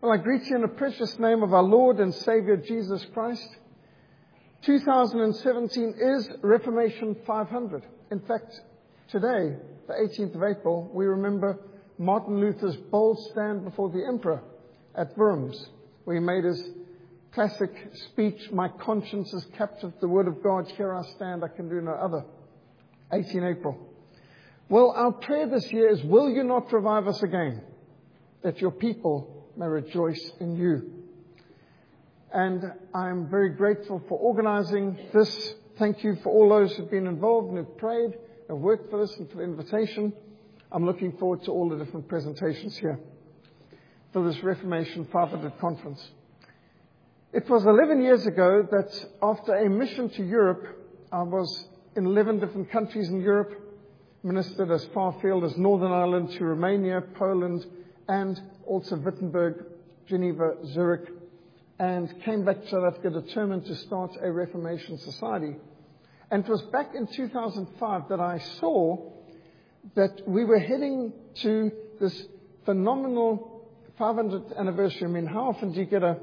Well, I greet you in the precious name of our Lord and Savior Jesus Christ. 2017 is Reformation 500. In fact, today, the 18th of April, we remember Martin Luther's bold stand before the emperor at Worms, where he made his classic speech, "My conscience is captive, the word of God, here I stand, I can do no other." 18 April. Well, our prayer this year is, will you not revive us again, that your people may rejoice in you. And I'm very grateful for organizing this. Thank you for all those who've been involved and who've prayed and worked for this and for the invitation. I'm looking forward to all the different presentations here for this Reformation 500 conference. It was 11 years ago that after a mission to Europe, I was in 11 different countries in Europe, ministered as far afield as Northern Ireland to Romania, Poland, and also Wittenberg, Geneva, Zurich, and came back to South Africa determined to start a Reformation society. And it was back in 2005 that I saw that we were heading to this phenomenal 500th anniversary. I mean, how often do you get a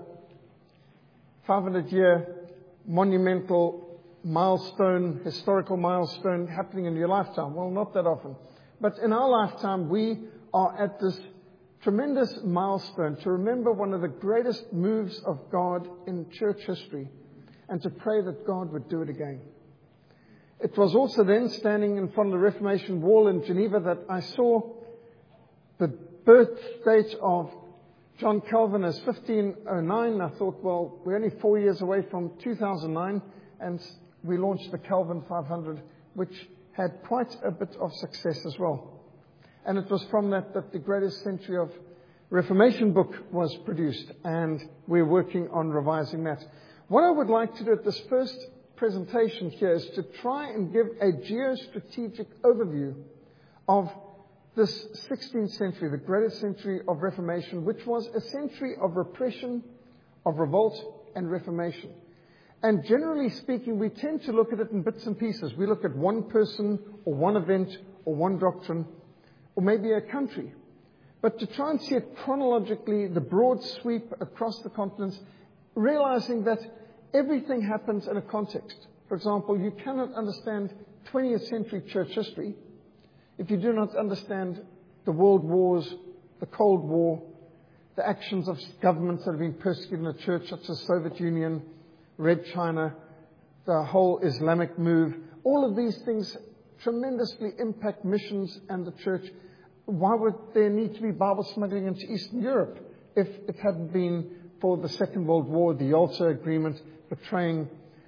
500-year monumental milestone, historical milestone happening in your lifetime? Well, not that often. But in our lifetime, we are at this tremendous milestone to remember one of the greatest moves of God in church history and to pray that God would do it again. It was also then standing in front of the Reformation Wall in Geneva that I saw the birth date of John Calvin as 1509. I thought, well, we're only 4 years away from 2009, and we launched the Calvin 500, which had quite a bit of success as well. And it was from that the Greatest Century of Reformation book was produced, and we're working on revising that. What I would like to do at this first presentation here is to try and give a geostrategic overview of this 16th century, the Greatest Century of Reformation, which was a century of repression, of revolt, and reformation. And generally speaking, we tend to look at it in bits and pieces. We look at one person or one event or one doctrine, or maybe a country. But to try and see it chronologically, the broad sweep across the continents, realizing that everything happens in a context. For example, you cannot understand 20th century church history if you do not understand the world wars, the Cold War, the actions of governments that have been persecuting the church, such as Soviet Union, Red China, the whole Islamic move. All of these things tremendously impact missions and the church. Why would there need to be Bible smuggling into Eastern Europe if it hadn't been for the Second World War, the Yalta Agreement, betraying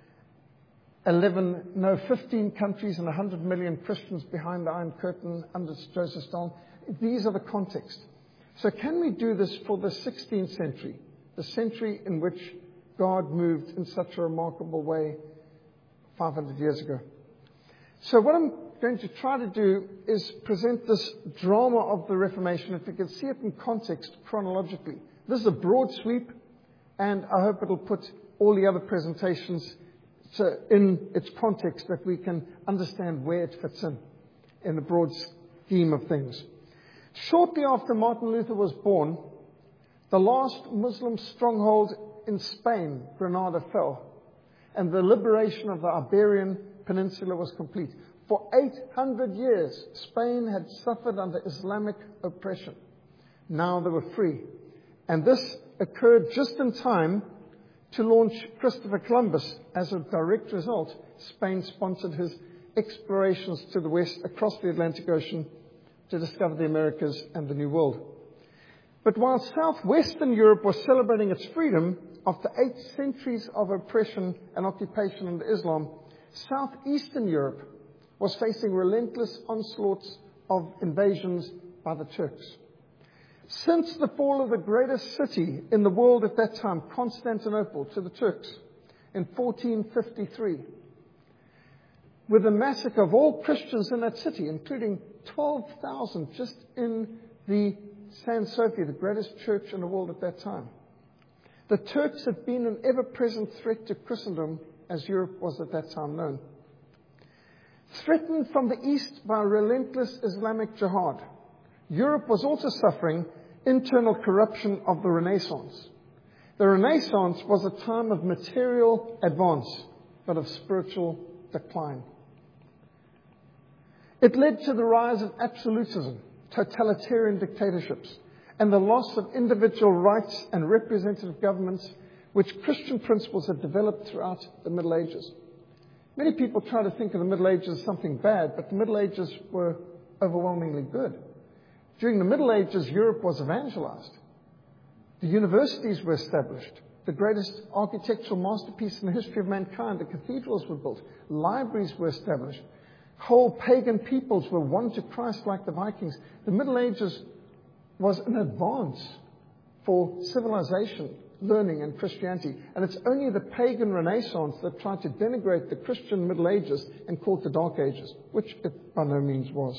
15 countries and 100 million Christians behind the Iron Curtain under Joseph Stalin? These are the context. So can we do this for the 16th century, the century in which God moved in such a remarkable way 500 years ago? So what I'm going to try to do is present this drama of the Reformation, if you can see it in context chronologically. This is a broad sweep, and I hope it'll put all the other presentations in its context, that we can understand where it fits in the broad scheme of things. Shortly after Martin Luther was born, the last Muslim stronghold in Spain, Granada, fell, and the liberation of the Iberian Peninsula was complete. For 800 years, Spain had suffered under Islamic oppression. Now they were free. And this occurred just in time to launch Christopher Columbus. As a direct result, Spain sponsored his explorations to the west across the Atlantic Ocean to discover the Americas and the New World. But while southwestern Europe was celebrating its freedom after 8 centuries of oppression and occupation under Islam, southeastern Europe was facing relentless onslaughts of invasions by the Turks. Since the fall of the greatest city in the world at that time, Constantinople, to the Turks in 1453, with a massacre of all Christians in that city, including 12,000 just in the San Sofia, the greatest church in the world at that time. The Turks had been an ever-present threat to Christendom, as Europe was at that time known. Threatened from the east by a relentless Islamic jihad, Europe was also suffering internal corruption of the Renaissance. The Renaissance was a time of material advance, but of spiritual decline. It led to the rise of absolutism, totalitarian dictatorships, and the loss of individual rights and representative governments, which Christian principles had developed throughout the Middle Ages. Many people try to think of the Middle Ages as something bad, but the Middle Ages were overwhelmingly good. During the Middle Ages, Europe was evangelized. The universities were established. The greatest architectural masterpiece in the history of mankind, the cathedrals were built. Libraries were established. Whole pagan peoples were won to Christ like the Vikings. The Middle Ages was an advance for civilization, learning, and Christianity. And it's only the pagan Renaissance that tried to denigrate the Christian Middle Ages and call it the Dark Ages, which it by no means was.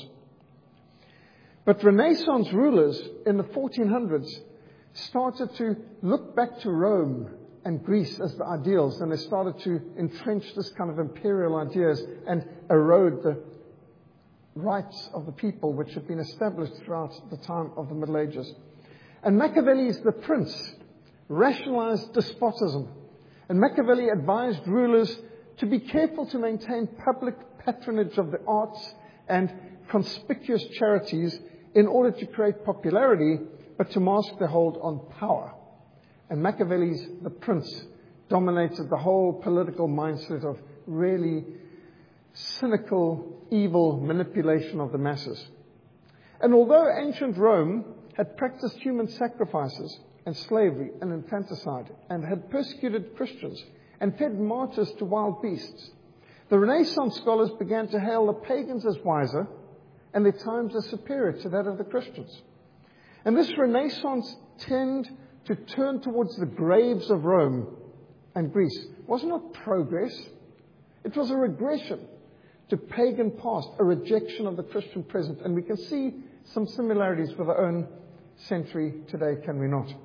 But Renaissance rulers in the 1400s started to look back to Rome and Greece as the ideals, and they started to entrench this kind of imperial ideas and erode the rights of the people which had been established throughout the time of the Middle Ages. And Machiavelli's The Prince rationalized despotism, and Machiavelli advised rulers to be careful to maintain public patronage of the arts and conspicuous charities in order to create popularity, but to mask their hold on power. And Machiavelli's The Prince dominated the whole political mindset of really cynical, evil manipulation of the masses. And although ancient Rome had practiced human sacrifices and slavery and infanticide and had persecuted Christians and fed martyrs to wild beasts, the Renaissance scholars began to hail the pagans as wiser and their times as superior to that of the Christians. And this Renaissance tend to turn towards the graves of Rome and Greece was not progress. It was a regression to pagan past, a rejection of the Christian present. And we can see some similarities with our own century today, can we not?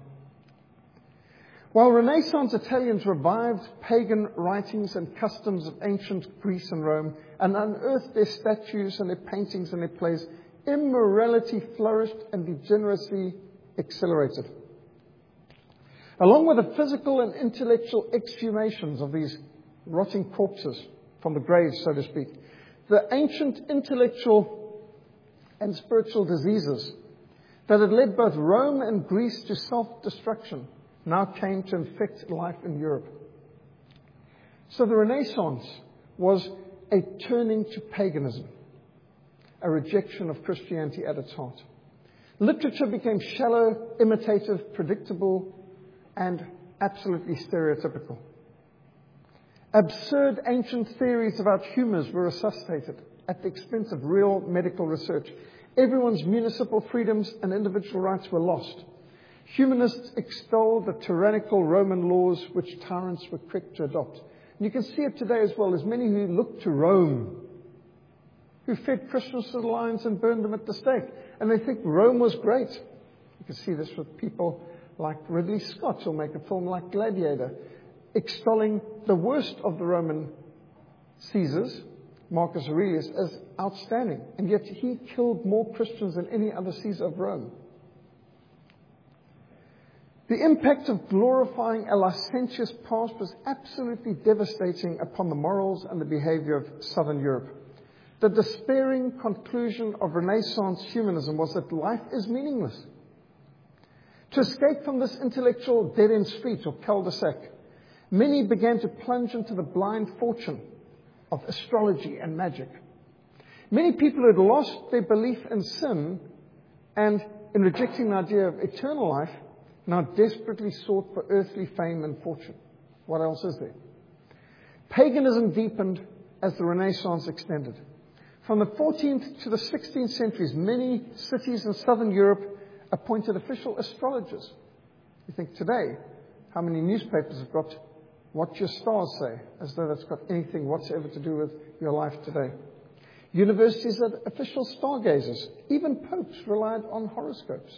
While Renaissance Italians revived pagan writings and customs of ancient Greece and Rome and unearthed their statues and their paintings and their plays, immorality flourished and degeneracy accelerated. Along with the physical and intellectual exhumations of these rotting corpses from the graves, so to speak, the ancient intellectual and spiritual diseases that had led both Rome and Greece to self-destruction now came to infect life in Europe. So the Renaissance was a turning to paganism, a rejection of Christianity at its heart. Literature became shallow, imitative, predictable, and absolutely stereotypical. Absurd ancient theories about humors were resuscitated at the expense of real medical research. Everyone's municipal freedoms and individual rights were lost. Humanists extolled the tyrannical Roman laws which tyrants were quick to adopt. And you can see it today as well. There's many who look to Rome, who fed Christians to the lions and burned them at the stake. And they think Rome was great. You can see this with people like Ridley Scott, who'll make a film like Gladiator, extolling the worst of the Roman Caesars, Marcus Aurelius, as outstanding. And yet he killed more Christians than any other Caesar of Rome. The impact of glorifying a licentious past was absolutely devastating upon the morals and the behavior of Southern Europe. The despairing conclusion of Renaissance humanism was that life is meaningless. To escape from this intellectual dead-end street or cul-de-sac, many began to plunge into the blind fortune of astrology and magic. Many people had lost their belief in sin and, in rejecting the idea of eternal life, now desperately sought for earthly fame and fortune. What else is there? Paganism deepened as the Renaissance extended. From the 14th to the 16th centuries, many cities in southern Europe appointed official astrologers. You think today, how many newspapers have got what your stars say, as though that's got anything whatsoever to do with your life today. Universities had official stargazers. Even popes relied on horoscopes.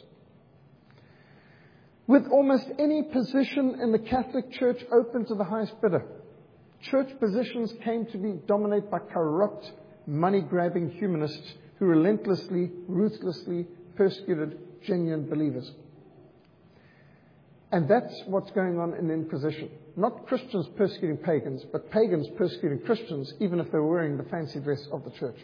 With almost any position in the Catholic Church open to the highest bidder, church positions came to be dominated by corrupt, money-grabbing humanists who relentlessly, ruthlessly persecuted genuine believers. And that's what's going on in the Inquisition. Not Christians persecuting pagans, but pagans persecuting Christians, even if they're wearing the fancy dress of the church.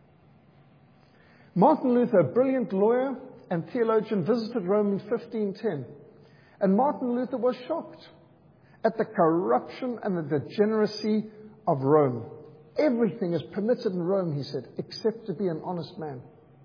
Martin Luther, a brilliant lawyer and theologian, visited Rome in 1510. And Martin Luther was shocked at the corruption and the degeneracy of Rome. Everything is permitted in Rome, he said, except to be an honest man.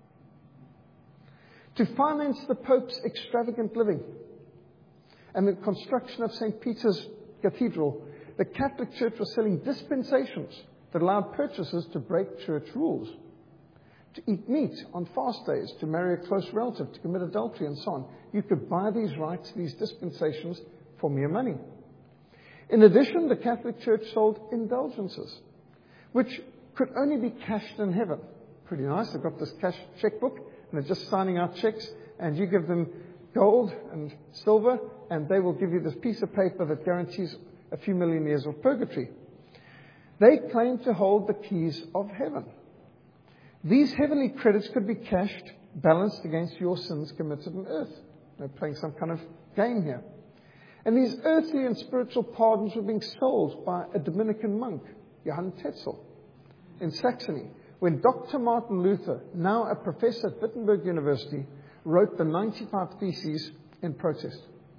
To finance the Pope's extravagant living and the construction of St. Peter's Cathedral, the Catholic Church was selling dispensations that allowed purchasers to break church rules, to eat meat on fast days, to marry a close relative, to commit adultery, and so on. You could buy these rights, these dispensations, for mere money. In addition, the Catholic Church sold indulgences, which could only be cashed in heaven. Pretty nice. They've got this cash checkbook, and they're just signing out checks, and you give them gold and silver, and they will give you this piece of paper that guarantees a few million years of purgatory. They claim to hold the keys of heaven. These heavenly credits could be cashed, balanced against your sins committed on earth. They're playing some kind of game here. And these earthly and spiritual pardons were being sold by a Dominican monk, Johann Tetzel, in Saxony, when Dr. Martin Luther, now a professor at Wittenberg University, wrote the 95 Theses in protest.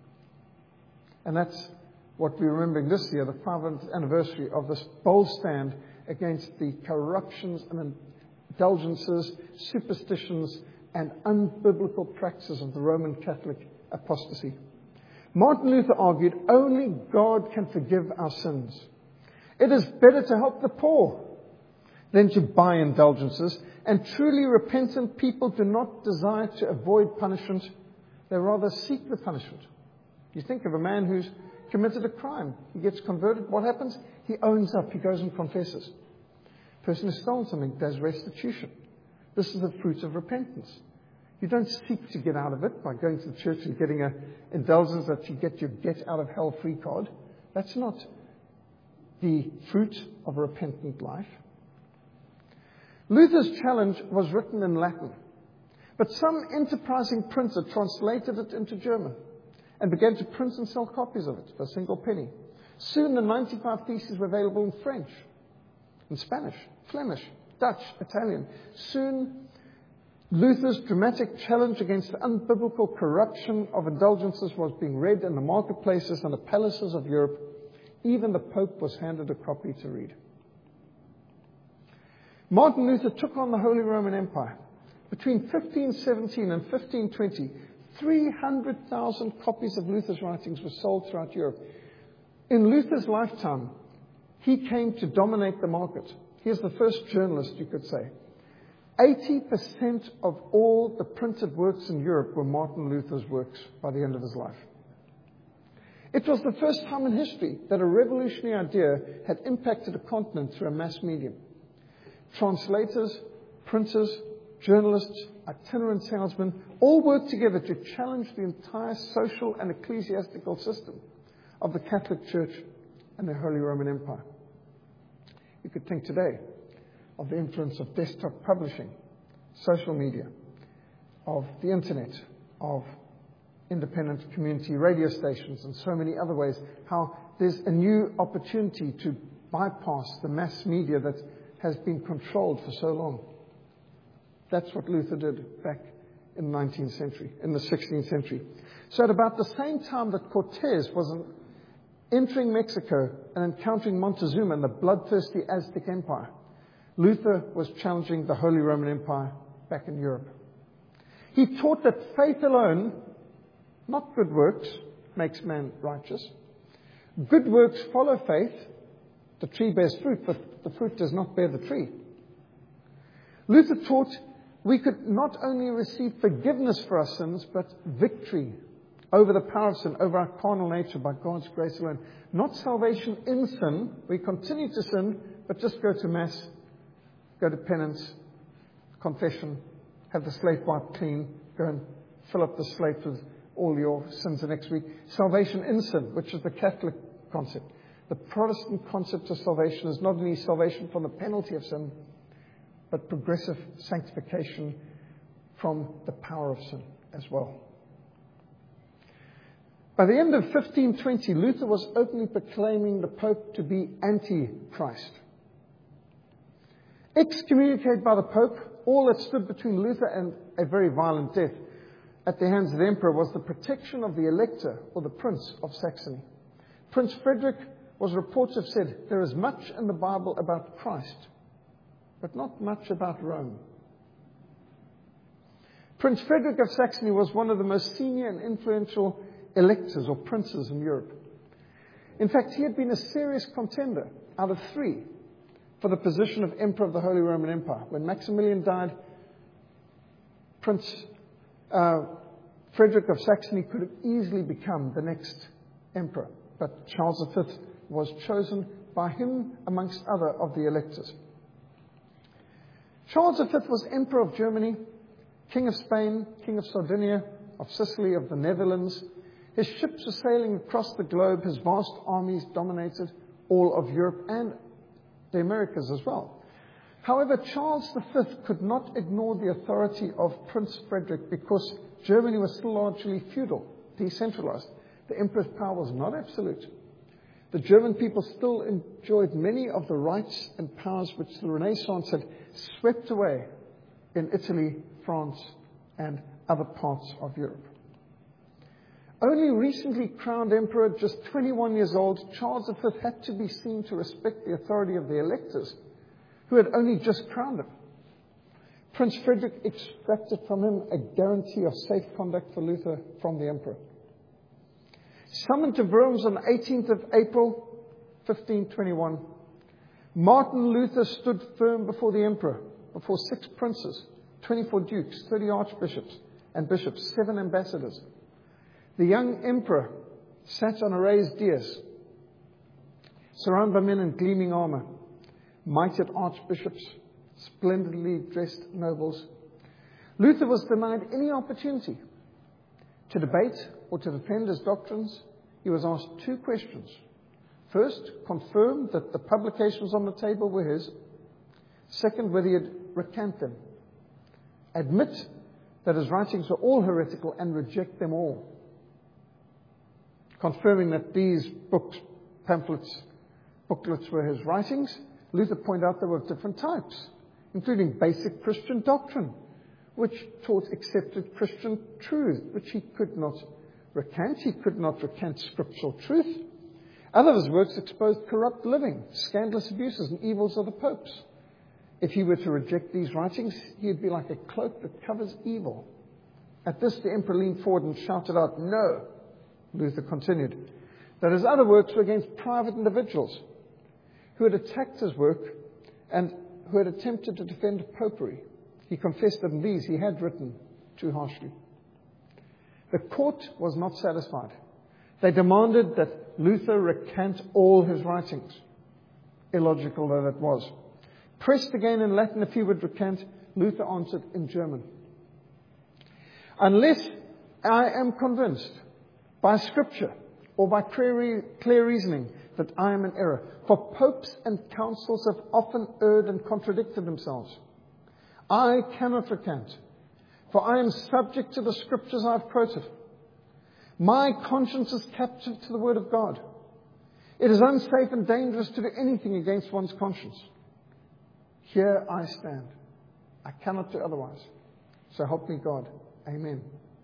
And that's what we're remembering this year, the 5th anniversary of this bold stand against the corruptions and indulgences, superstitions, and unbiblical practices of the Roman Catholic apostasy. Martin Luther argued, only God can forgive our sins. It is better to help the poor than to buy indulgences, and truly repentant people do not desire to avoid punishment. They rather seek the punishment. You think of a man who's committed a crime. He gets converted. What happens? He owns up. He goes and confesses. The person who stole something does restitution. This is the fruit of repentance. You don't seek to get out of it by going to the church and getting an indulgence that you get your get-out-of-hell-free card. That's not the fruit of a repentant life. Luther's challenge was written in Latin, but some enterprising printer translated it into German and began to print and sell copies of it for a single penny. Soon the 95 Theses were available in French, in Spanish, Flemish, Dutch, Italian. Soon Luther's dramatic challenge against the unbiblical corruption of indulgences was being read in the marketplaces and the palaces of Europe. Even the Pope was handed a copy to read. Martin Luther took on the Holy Roman Empire. Between 1517 and 1520, 300,000 copies of Luther's writings were sold throughout Europe. In Luther's lifetime, he came to dominate the market. He was the first journalist, you could say. 80% of all the printed works in Europe were Martin Luther's works by the end of his life. It was the first time in history that a revolutionary idea had impacted a continent through a mass medium. Translators, printers, journalists, itinerant salesmen all worked together to challenge the entire social and ecclesiastical system of the Catholic Church and the Holy Roman Empire. You could think today of the influence of desktop publishing, social media, of the internet, of independent community radio stations, and so many other ways, how there's a new opportunity to bypass the mass media that has been controlled for so long. That's what Luther did back in the 19th century, in the 16th century. So at about the same time that Cortez was entering Mexico and encountering Montezuma and the bloodthirsty Aztec Empire, Luther was challenging the Holy Roman Empire back in Europe. He taught that faith alone, not good works, makes man righteous. Good works follow faith. The tree bears fruit, but the fruit does not bear the tree. Luther taught we could not only receive forgiveness for our sins, but victory over the power of sin, over our carnal nature by God's grace alone. Not salvation in sin. We continue to sin, but just go to Mass, go to penance, confession, have the slate wiped clean, go and fill up the slate with all your sins the next week. Salvation in sin, which is the Catholic concept. The Protestant concept of salvation is not only salvation from the penalty of sin, but progressive sanctification from the power of sin as well. By the end of 1520, Luther was openly proclaiming the Pope to be anti-Christ. Excommunicated by the Pope, all that stood between Luther and a very violent death at the hands of the Emperor was the protection of the Elector, or the Prince of Saxony. Prince Frederick was reported to have said, "There is much in the Bible about Christ, but not much about Rome." Prince Frederick of Saxony was one of the most senior and influential electors or princes in Europe. In fact, he had been a serious contender out of 3 for the position of Emperor of the Holy Roman Empire. When Maximilian died, Prince Frederick of Saxony could have easily become the next emperor, but Charles V was chosen by him amongst other of the electors. Charles V was Emperor of Germany, King of Spain, King of Sardinia, of Sicily, of the Netherlands. His ships were sailing across the globe. His vast armies dominated all of Europe and the Americas as well. However, Charles V could not ignore the authority of Prince Frederick because Germany was still largely feudal, decentralized. The emperor's power was not absolute. The German people still enjoyed many of the rights and powers which the Renaissance had swept away in Italy, France, and other parts of Europe. Only recently crowned emperor, just 21 years old, Charles V had to be seen to respect the authority of the electors, who had only just crowned him. Prince Frederick extracted from him a guarantee of safe conduct for Luther from the emperor. Summoned to Worms on the 18th of April, 1521, Martin Luther stood firm before the emperor, before 6 princes, 24 dukes, 30 archbishops and bishops, 7 ambassadors. The young emperor sat on a raised dais, surrounded by men in gleaming armor, mitred archbishops, splendidly dressed nobles. Luther was denied any opportunity to debate or to defend his doctrines. He was asked 2 questions. First, confirm that the publications on the table were his. Second, whether he'd recant them. Admit that his writings were all heretical and reject them all. Confirming that these books, pamphlets, booklets were his writings, Luther pointed out they were of different types, including basic Christian doctrine, which taught accepted Christian truth, which he could not recant. He could not recant scriptural truth. Other of his works exposed corrupt living, scandalous abuses, and evils of the popes. If he were to reject these writings, he would be like a cloak that covers evil. At this, the emperor leaned forward and shouted out, "No." Luther continued that his other works were against private individuals who had attacked his work and who had attempted to defend popery. He confessed that in these he had written too harshly. The court was not satisfied. They demanded that Luther recant all his writings, illogical though that was. Pressed again in Latin if he would recant, Luther answered in German, "Unless I am convinced by Scripture or by clear reasoning that I am in error. For popes and councils have often erred and contradicted themselves. I cannot recant, for I am subject to the Scriptures I have quoted. My conscience is captive to the Word of God. It is unsafe and dangerous to do anything against one's conscience. Here I stand. I cannot do otherwise. So help me God. Amen."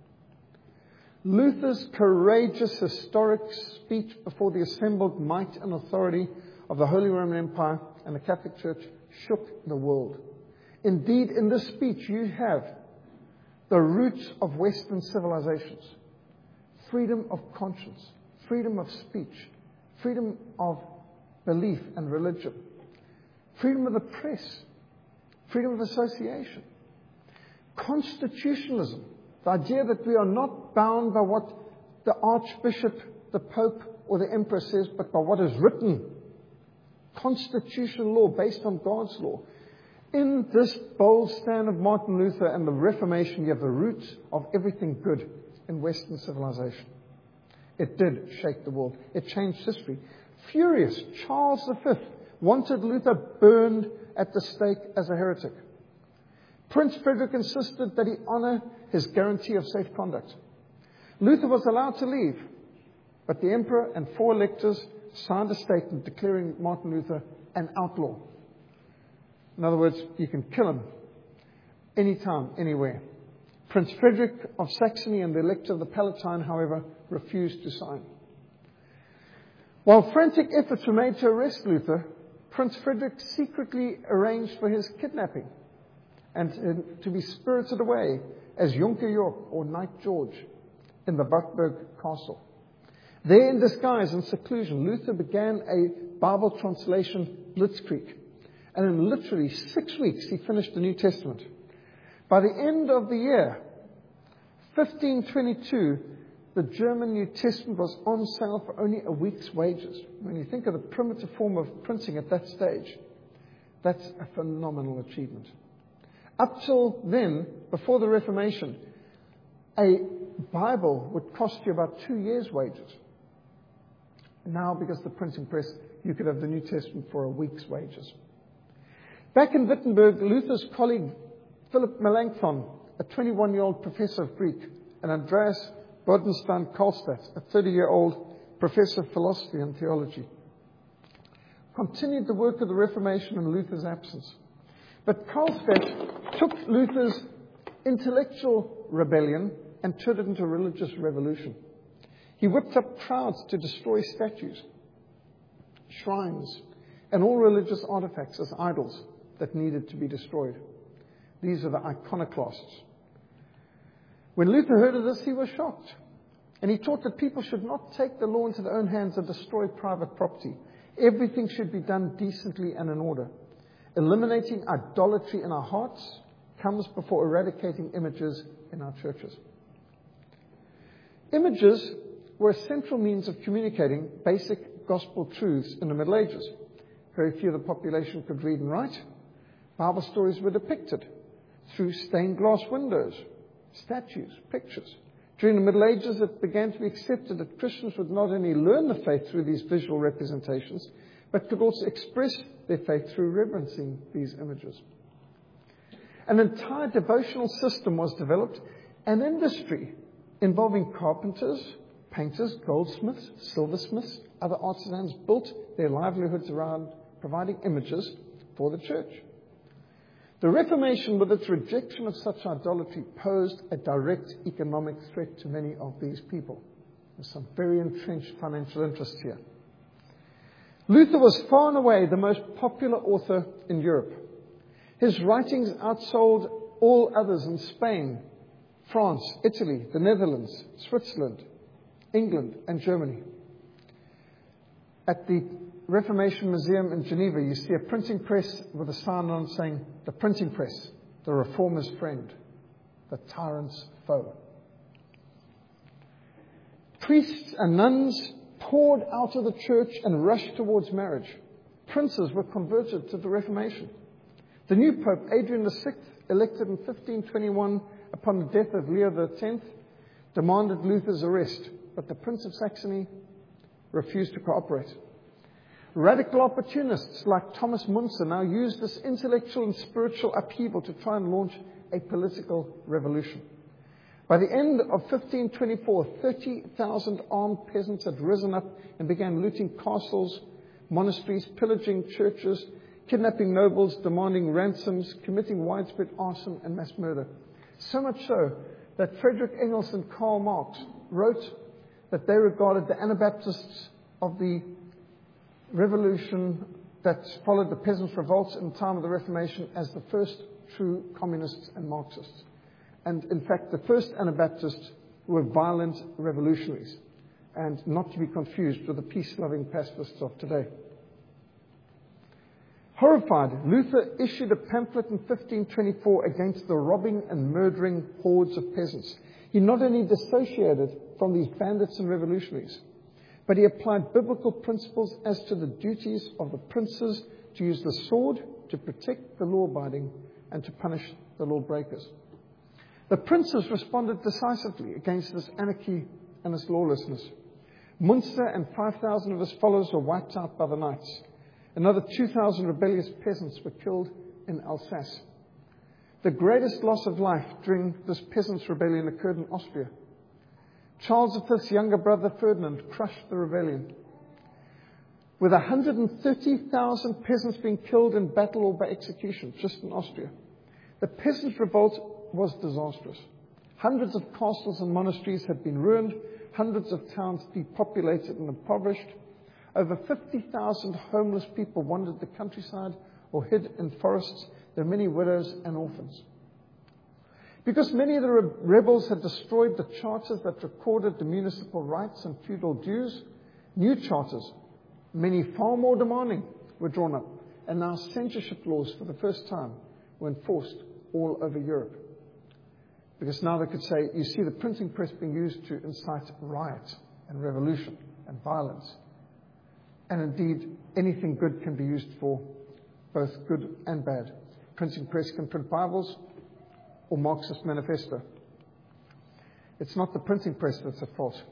Luther's courageous historic speech before the assembled might and authority of the Holy Roman Empire and the Catholic Church shook the world. Indeed, in this speech you have the roots of Western civilizations. Freedom of conscience, freedom of speech, freedom of belief and religion, freedom of the press, freedom of association, constitutionalism, the idea that we are not bound by what the Archbishop, the Pope, or the Emperor says, but by what is written. Constitutional law based on God's law. In this bold stand of Martin Luther and the Reformation, you have the roots of everything good in Western civilization. It did shake the world. It changed history. Furious, Charles V wanted Luther burned at the stake as a heretic. Prince Frederick insisted that he honor his guarantee of safe conduct. Luther was allowed to leave, But the emperor and 4 electors signed a statement declaring Martin Luther an outlaw. In other words, you can kill him anytime, anywhere. Prince Frederick of Saxony and the Elector of the Palatine, however, refused to sign. While frantic efforts were made to arrest Luther, Prince Frederick secretly arranged for his kidnapping and to be spirited away as Jonker York or Knight George in the Wartburg Castle. There, in disguise and seclusion, Luther began a Bible translation blitzkrieg. And in literally 6 weeks, he finished the New Testament. By the end of the year, 1522, the German New Testament was on sale for only a week's wages. When you think of the primitive form of printing at that stage, that's a phenomenal achievement. Up till then, before the Reformation, a Bible would cost you about 2 years' wages. Now, because of the printing press, you could have the New Testament for a week's wages. Back in Wittenberg, Luther's colleague Philip Melanchthon, a 21-year-old professor of Greek, and Andreas Bodenstein-Karlstadt, a 30-year-old professor of philosophy and theology, continued the work of the Reformation in Luther's absence. But Karlstadt took Luther's intellectual rebellion and turned it into a religious revolution. He whipped up crowds to destroy statues, shrines, and all religious artifacts as idols that needed to be destroyed. These are the iconoclasts. When Luther heard of this, he was shocked. And he taught that people should not take the law into their own hands and destroy private property. Everything should be done decently and in order. Eliminating idolatry in our hearts comes before eradicating images in our churches. Images were a central means of communicating basic gospel truths in the Middle Ages. Very few of the population could read and write. Bible stories were depicted through stained glass windows, statues, pictures. During the Middle Ages, it began to be accepted that Christians would not only learn the faith through these visual representations, but could also express their faith through reverencing these images. An entire devotional system was developed, an industry involving carpenters, painters, goldsmiths, silversmiths, other artisans built their livelihoods around providing images for the church. The Reformation, with its rejection of such idolatry, posed a direct economic threat to many of these people. There's some very entrenched financial interests here. Luther was far and away the most popular author in Europe. His writings outsold all others in Spain, France, Italy, the Netherlands, Switzerland, England, and Germany. At the Reformation Museum in Geneva, you see a printing press with a sign on saying, "The printing press, the reformer's friend, the tyrant's foe." Priests and nuns poured out of the church and rushed towards marriage. Princes were converted to the Reformation. The new Pope, Adrian VI, elected in 1521 upon the death of Leo X, demanded Luther's arrest, but the Prince of Saxony refused to cooperate. Radical opportunists like Thomas Müntzer now used this intellectual and spiritual upheaval to try and launch a political revolution. By the end of 1524, 30,000 armed peasants had risen up and began looting castles, monasteries, pillaging churches, kidnapping nobles, demanding ransoms, committing widespread arson and mass murder. So much so that Friedrich Engels and Karl Marx wrote that they regarded the Anabaptists of the revolution that followed the peasants' revolts in the time of the Reformation as the first true communists and Marxists. And in fact, the first Anabaptists were violent revolutionaries, and not to be confused with the peace-loving pacifists of today. Horrified, Luther issued a pamphlet in 1524 against the robbing and murdering hordes of peasants. He not only dissociated from these bandits and revolutionaries, but he applied biblical principles as to the duties of the princes to use the sword to protect the law-abiding and to punish the lawbreakers. The princes responded decisively against this anarchy and this lawlessness. Münster and 5,000 of his followers were wiped out by the knights. Another 2,000 rebellious peasants were killed in Alsace. The greatest loss of life during this peasants' rebellion occurred in Austria. Charles V's younger brother Ferdinand crushed the rebellion, with 130,000 peasants being killed in battle or by execution, just in Austria. The peasant revolt was disastrous. Hundreds of castles and monasteries had been ruined, hundreds of towns depopulated and impoverished. Over 50,000 homeless people wandered the countryside or hid in forests. There were many widows and orphans. Because many of the rebels had destroyed the charters that recorded the municipal rights and feudal dues, new charters, many far more demanding, were drawn up, and now censorship laws for the first time were enforced all over Europe. Because now they could say, you see the printing press being used to incite riot and revolution and violence. And indeed, anything good can be used for both good and bad. Printing press can print Bibles or Marxist manifesto. It's not the printing press that's at fault.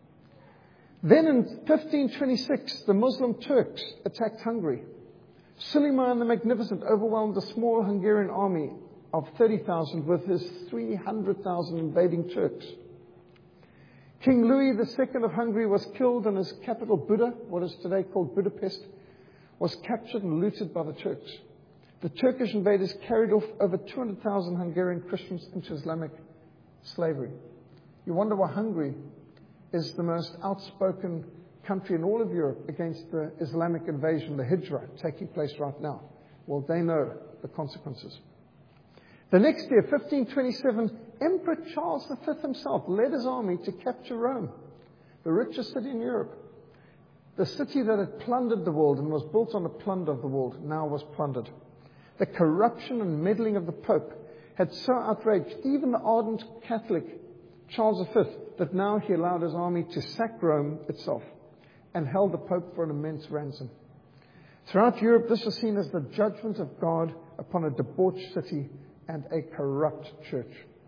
Then in 1526, the Muslim Turks attacked Hungary. Suleiman the Magnificent overwhelmed a small Hungarian army of 30,000 with his 300,000 invading Turks. King Louis II of Hungary was killed, and his capital, Buda, what is today called Budapest, was captured and looted by the Turks. The Turkish invaders carried off over 200,000 Hungarian Christians into Islamic slavery. You wonder why Hungary is the most outspoken country in all of Europe against the Islamic invasion, the Hijra, taking place right now. Well, they know the consequences. The next year, 1527, Emperor Charles V himself led his army to capture Rome, the richest city in Europe. The city that had plundered the world and was built on the plunder of the world now was plundered. The corruption and meddling of the Pope had so outraged even the ardent Catholic Charles V that now he allowed his army to sack Rome itself and held the Pope for an immense ransom. Throughout Europe, this was seen as the judgment of God upon a debauched city and a corrupt church.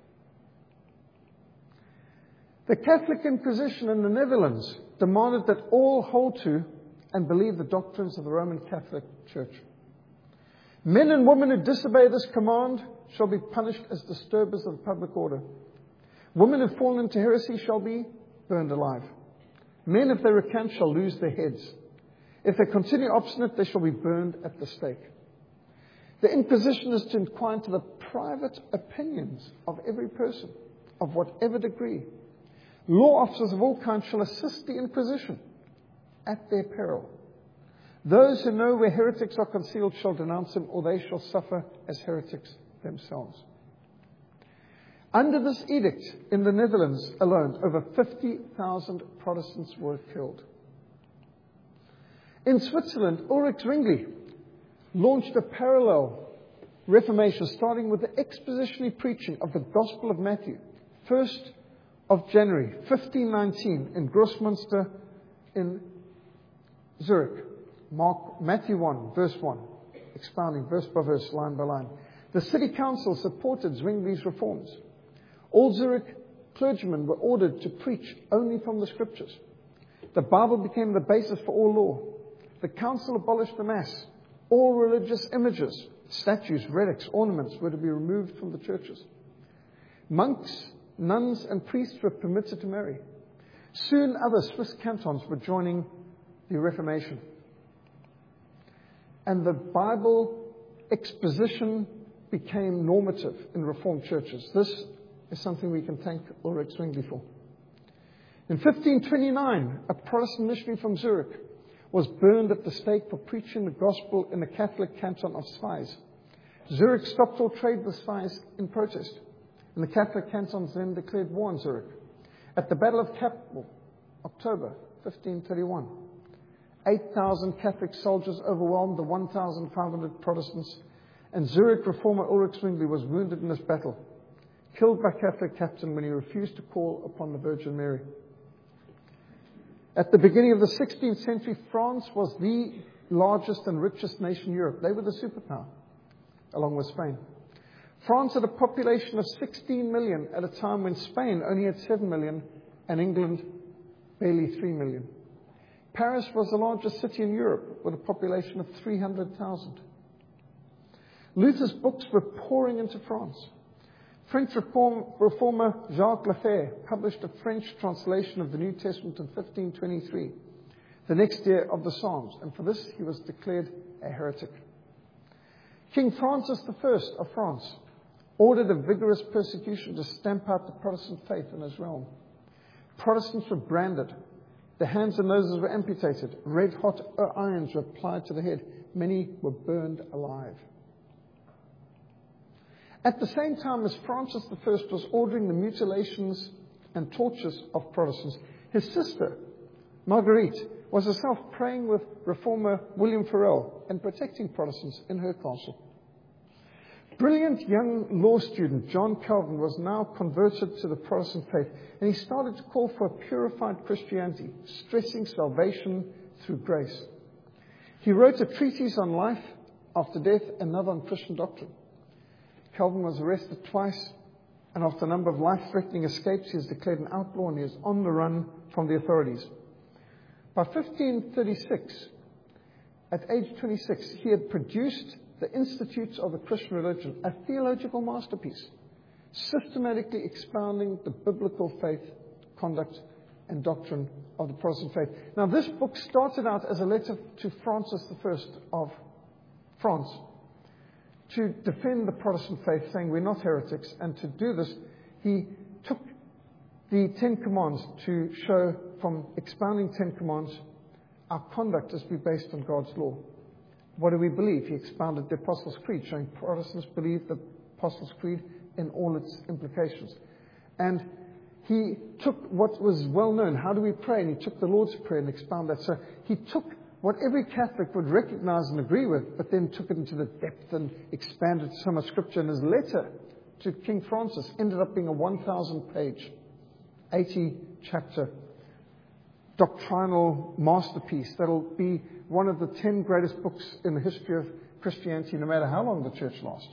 The Catholic Inquisition in the Netherlands demanded that all hold to and believe the doctrines of the Roman Catholic Church. Men and women who disobey this command shall be punished as disturbers of the public order. Women who fall into heresy shall be burned alive. Men, if they recant, shall lose their heads. If they continue obstinate, they shall be burned at the stake. The Inquisition is to inquire into the private opinions of every person, of whatever degree. Law officers of all kinds shall assist the Inquisition at their peril. Those who know where heretics are concealed shall denounce them, or they shall suffer as heretics themselves. Under this edict, in the Netherlands alone, over 50,000 Protestants were killed. In Switzerland, Ulrich Zwingli launched a parallel reformation, starting with the expositionary preaching of the Gospel of Matthew, 1st of January, 1519, in Grossmünster in Zurich. Matthew 1, verse 1, expounding verse by verse, line by line. The city council supported Zwingli's reforms. All Zurich clergymen were ordered to preach only from the Scriptures. The Bible became the basis for all law. The council abolished the Mass. All religious images, statues, relics, ornaments were to be removed from the churches. Monks, nuns, and priests were permitted to marry. Soon other Swiss cantons were joining the Reformation. And the Bible exposition became normative in Reformed churches. This is something we can thank Ulrich Zwingli for. In 1529, a Protestant missionary from Zurich was burned at the stake for preaching the gospel in the Catholic canton of Schweiz. Zurich stopped all trade with Schweiz in protest, and the Catholic cantons then declared war on Zurich. At the Battle of Kappel, October 1531, 8,000 Catholic soldiers overwhelmed the 1,500 Protestants, and Zurich reformer Ulrich Zwingli was wounded in this battle, killed by Catholic captain when he refused to call upon the Virgin Mary. At the beginning of the 16th century, France was the largest and richest nation in Europe. They were the superpower, along with Spain. France had a population of 16 million at a time when Spain only had 7 million and England barely 3 million. Paris was the largest city in Europe with a population of 300,000. Luther's books were pouring into France. French reformer Jacques Lefebvre published a French translation of the New Testament in 1523, the next year of the Psalms, and for this he was declared a heretic. King Francis I of France ordered a vigorous persecution to stamp out the Protestant faith in his realm. Protestants were branded. Their hands and noses were amputated. Red-hot irons were applied to the head. Many were burned alive. At the same time as Francis I was ordering the mutilations and tortures of Protestants, his sister, Marguerite, was herself praying with reformer William Farel and protecting Protestants in her castle. Brilliant young law student John Calvin was now converted to the Protestant faith, and he started to call for a purified Christianity, stressing salvation through grace. He wrote a treatise on life after death and another on Christian doctrine. Calvin was arrested twice, and after a number of life-threatening escapes, he was declared an outlaw and he was on the run from the authorities. By 1536, at age 26, he had produced the Institutes of the Christian Religion, a theological masterpiece, systematically expounding the biblical faith, conduct, and doctrine of the Protestant faith. Now, this book started out as a letter to Francis I of France to defend the Protestant faith, saying we're not heretics. And to do this, he took the Ten Commands to show, from expounding Ten Commands, our conduct is to be based on God's law. What do we believe? He expounded the Apostles' Creed, showing Protestants believe the Apostles' Creed in all its implications. And he took what was well known, how do we pray? And he took the Lord's Prayer and expounded that. So he took what every Catholic would recognize and agree with, but then took it into the depth and expanded so much Scripture. And his letter to King Francis ended up being a 1,000-page, 80-chapter doctrinal masterpiece that'll be one of the 10 greatest books in the history of Christianity, no matter how long the church lasts.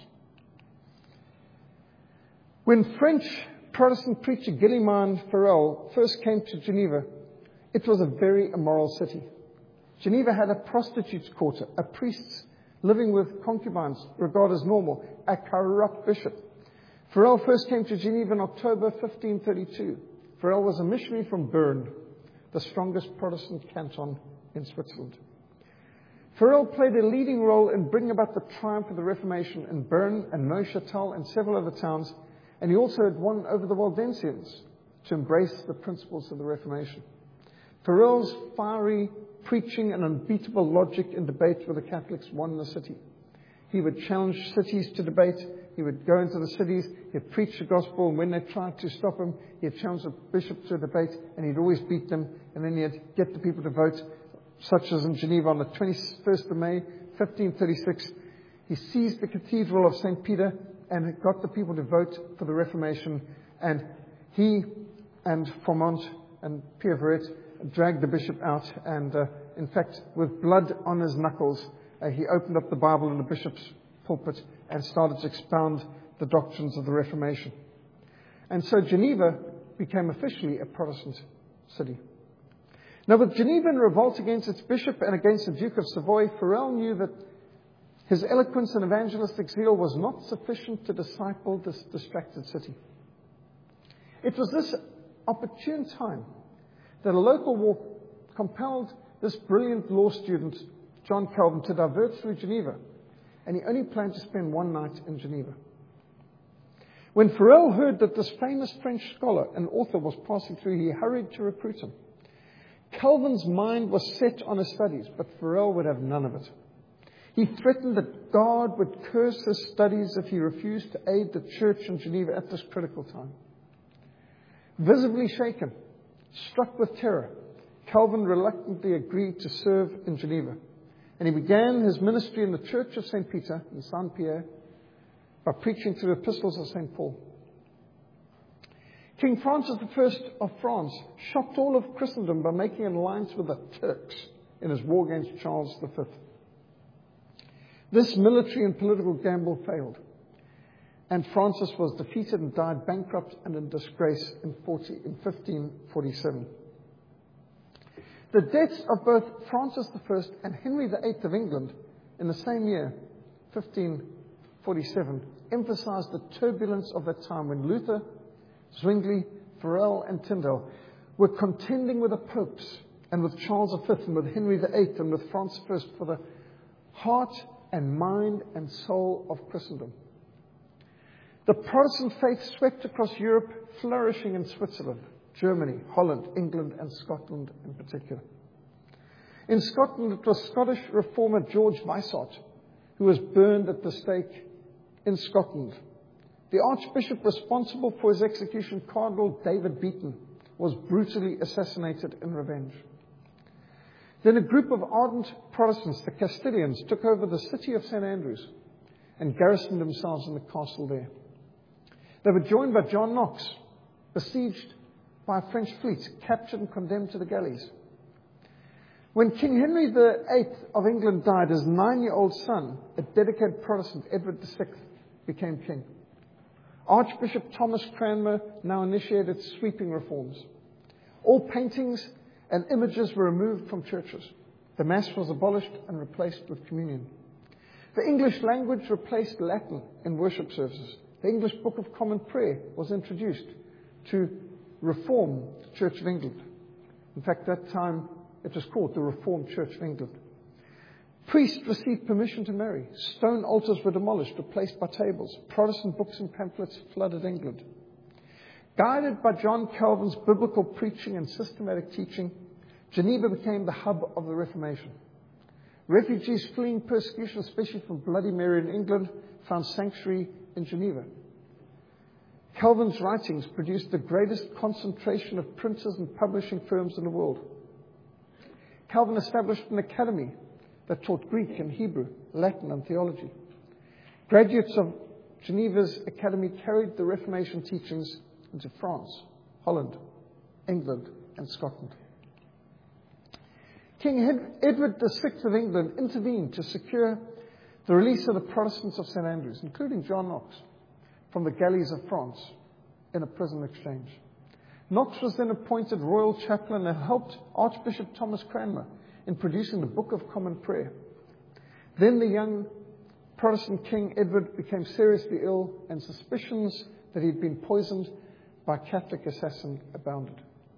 When French Protestant preacher Guillaumin Farel first came to Geneva, it was a very immoral city. Geneva had a prostitute's quarter, a priest living with concubines regarded as normal, a corrupt bishop. Farel first came to Geneva in October 1532. Farel was a missionary from Bern, the strongest Protestant canton in Switzerland. Farel played a leading role in bringing about the triumph of the Reformation in Bern and Neuchâtel and several other towns, and he also had won over the Waldensians to embrace the principles of the Reformation. Farel's fiery preaching and unbeatable logic in debate with the Catholics won the city. He would challenge cities to debate. He would go into the cities, he'd preach the gospel, and when they tried to stop him, he'd challenge the bishop to a debate, and he'd always beat them, and then he'd get the people to vote, such as in Geneva on the 21st of May, 1536. He seized the Cathedral of St. Peter and got the people to vote for the Reformation, and he and Froment and Pierre Verret dragged the bishop out, and in fact, with blood on his knuckles, he opened up the Bible in the bishop's pulpit and started to expound the doctrines of the Reformation. And so Geneva became officially a Protestant city. Now, with Geneva in revolt against its bishop and against the Duke of Savoy, Farel knew that his eloquence and evangelistic zeal was not sufficient to disciple this distracted city. It was this opportune time that a local war compelled this brilliant law student, John Calvin, to divert through Geneva, and he only planned to spend one night in Geneva. When Farel heard that this famous French scholar and author was passing through, he hurried to recruit him. Calvin's mind was set on his studies, but Farel would have none of it. He threatened that God would curse his studies if he refused to aid the church in Geneva at this critical time. Visibly shaken, struck with terror, Calvin reluctantly agreed to serve in Geneva. And he began his ministry in the Church of St. Peter in Saint-Pierre by preaching through the epistles of St. Paul. King Francis I of France shocked all of Christendom by making an alliance with the Turks in his war against Charles V. This military and political gamble failed, and Francis was defeated and died bankrupt and in disgrace in 1547. The deaths of both Francis I and Henry VIII of England in the same year, 1547, emphasized the turbulence of that time when Luther, Zwingli, Farel, and Tyndale were contending with the popes and with Charles V and with Henry VIII and with Francis I for the heart and mind and soul of Christendom. The Protestant faith swept across Europe, flourishing in Switzerland, Germany, Holland, England, and Scotland in particular. In Scotland, it was Scottish reformer George Wysart who was burned at the stake in Scotland. The archbishop responsible for his execution, Cardinal David Beaton, was brutally assassinated in revenge. Then a group of ardent Protestants, the Castilians, took over the city of St. Andrews and garrisoned themselves in the castle there. They were joined by John Knox, besieged by a French fleet, captured and condemned to the galleys. When King Henry VIII of England died, his 9-year-old son, a dedicated Protestant, Edward VI, became king. Archbishop Thomas Cranmer now initiated sweeping reforms. All paintings and images were removed from churches. The Mass was abolished and replaced with communion. The English language replaced Latin in worship services. The English Book of Common Prayer was introduced to reform the Church of England. In fact, at that time, it was called the Reformed Church of England. Priests received permission to marry. Stone altars were demolished, replaced by tables. Protestant books and pamphlets flooded England. Guided by John Calvin's biblical preaching and systematic teaching, Geneva became the hub of the Reformation. Refugees fleeing persecution, especially from Bloody Mary in England, found sanctuary in Geneva. Calvin's writings produced the greatest concentration of printers and publishing firms in the world. Calvin established an academy that taught Greek and Hebrew, Latin and theology. Graduates of Geneva's academy carried the Reformation teachings into France, Holland, England, and Scotland. King Edward VI of England intervened to secure the release of the Protestants of St. Andrews, including John Knox, from the galleys of France in a prison exchange. Knox was then appointed royal chaplain and helped Archbishop Thomas Cranmer in producing the Book of Common Prayer. Then the young Protestant King Edward became seriously ill, and suspicions that he had been poisoned by a Catholic assassin abounded.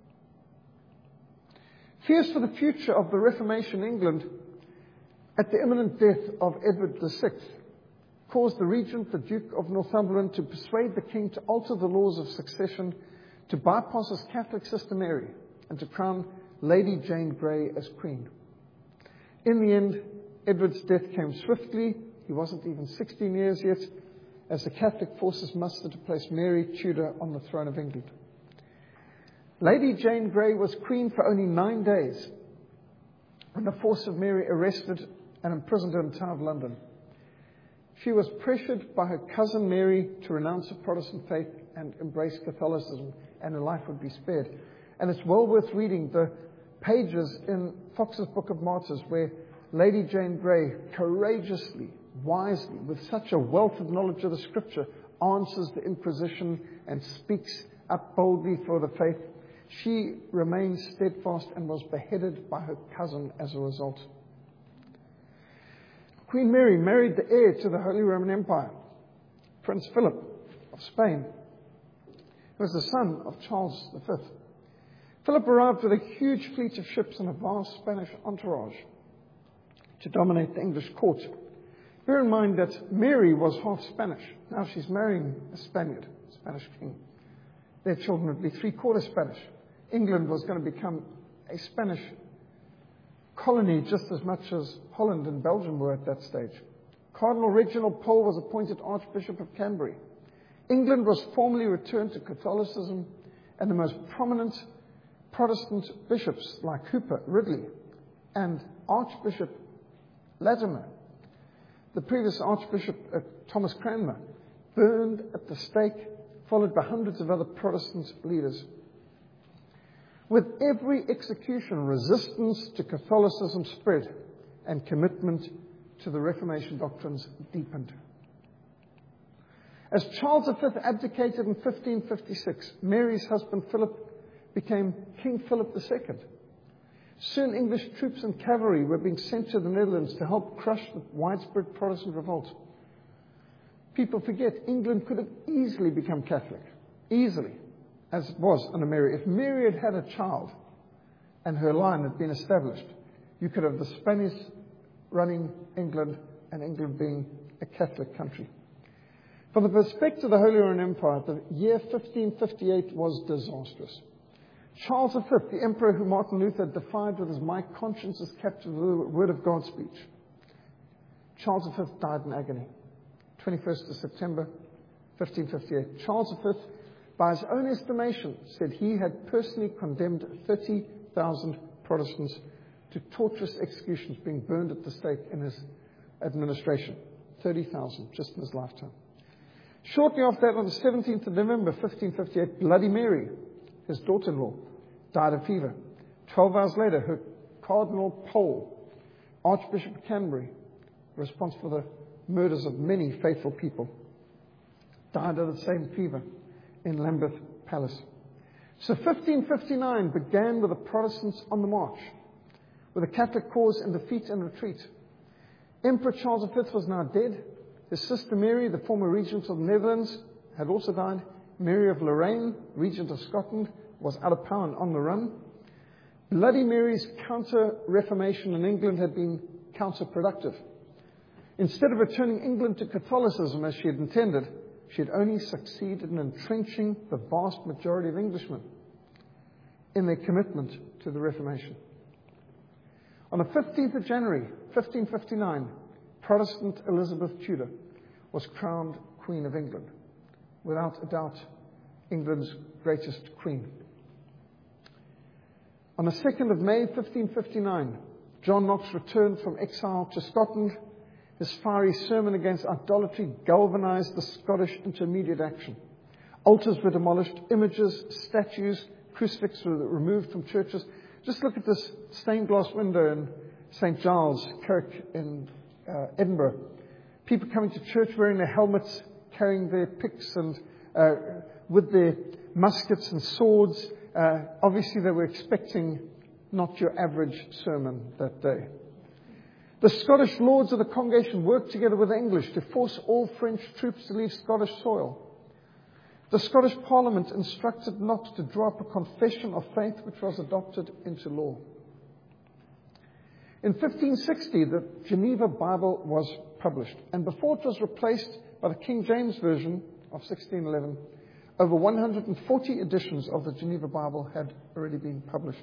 Fears for the future of the Reformation in England at the imminent death of Edward VI caused the regent, the Duke of Northumberland, to persuade the king to alter the laws of succession, to bypass his Catholic sister Mary, and to crown Lady Jane Grey as queen. In the end, Edward's death came swiftly. He wasn't even 16 years yet, as the Catholic forces mustered to place Mary Tudor on the throne of England. Lady Jane Grey was queen for only 9 days when the force of Mary arrested and imprisoned her in the Tower of London. She was pressured by her cousin Mary to renounce the Protestant faith and embrace Catholicism, and her life would be spared. And it's well worth reading the pages in Fox's Book of Martyrs where Lady Jane Grey courageously, wisely, with such a wealth of knowledge of the Scripture, answers the Inquisition and speaks up boldly for the faith. She remained steadfast and was beheaded by her cousin as a result. Queen Mary married the heir to the Holy Roman Empire, Prince Philip of Spain, who was the son of Charles V. Philip arrived with a huge fleet of ships and a vast Spanish entourage to dominate the English court. Bear in mind that Mary was half Spanish. Now she's marrying a Spaniard, a Spanish king. Their children would be 3/4 Spanish. England was going to become a Spanish colony just as much as Holland and Belgium were at that stage. Cardinal Reginald Pole was appointed Archbishop of Canterbury. England was formally returned to Catholicism, and the most prominent Protestant bishops like Hooper, Ridley, and Archbishop Latimer, the previous Archbishop Thomas Cranmer, burned at the stake, followed by hundreds of other Protestant leaders. With every execution, resistance to Catholicism spread, and commitment to the Reformation doctrines deepened. As Charles V abdicated in 1556, Mary's husband Philip became King Philip II. Soon English troops and cavalry were being sent to the Netherlands to help crush the widespread Protestant revolt. People forget England could have easily become Catholic. Easily. As it was under Mary. If Mary had had a child and her line had been established, you could have the Spanish running England and England being a Catholic country. From the perspective of the Holy Roman Empire, the year 1558 was disastrous. Charles V, the emperor who Martin Luther defied with his "my conscience is captive with the word of God" speech, Charles V died in agony. 21st of September, 1558. Charles V, by his own estimation, said he had personally condemned 30,000 Protestants to torturous executions, being burned at the stake in his administration. 30,000, just in his lifetime. Shortly after that, on the 17th of November, 1558, Bloody Mary, his daughter-in-law, died of fever. 12 hours later, her Cardinal Pole, Archbishop of Canterbury, responsible for the murders of many faithful people, died of the same fever in Lambeth Palace. So 1559 began with the Protestants on the march, with the Catholic cause in defeat and retreat. Emperor Charles V was now dead. His sister Mary, the former regent of the Netherlands, had also died. Mary of Lorraine, regent of Scotland, was out of power and on the run. Bloody Mary's counter-reformation in England had been counterproductive. Instead of returning England to Catholicism as she had intended, she had only succeeded in entrenching the vast majority of Englishmen in their commitment to the Reformation. On the 15th of January, 1559, Protestant Elizabeth Tudor was crowned Queen of England. Without a doubt, England's greatest queen. On the 2nd of May, 1559, John Knox returned from exile to Scotland. His fiery sermon against idolatry galvanized the Scottish into immediate action. Altars were demolished, images, statues, crucifixes were removed from churches. Just look at this stained glass window in St. Giles Kirk in Edinburgh. People coming to church wearing their helmets, carrying their picks and with their muskets and swords. Obviously, they were expecting not your average sermon that day. The Scottish lords of the congregation worked together with the English to force all French troops to leave Scottish soil. The Scottish Parliament instructed Knox to draw up a confession of faith, which was adopted into law. In 1560, the Geneva Bible was published, and before it was replaced by the King James Version of 1611, over 140 editions of the Geneva Bible had already been published.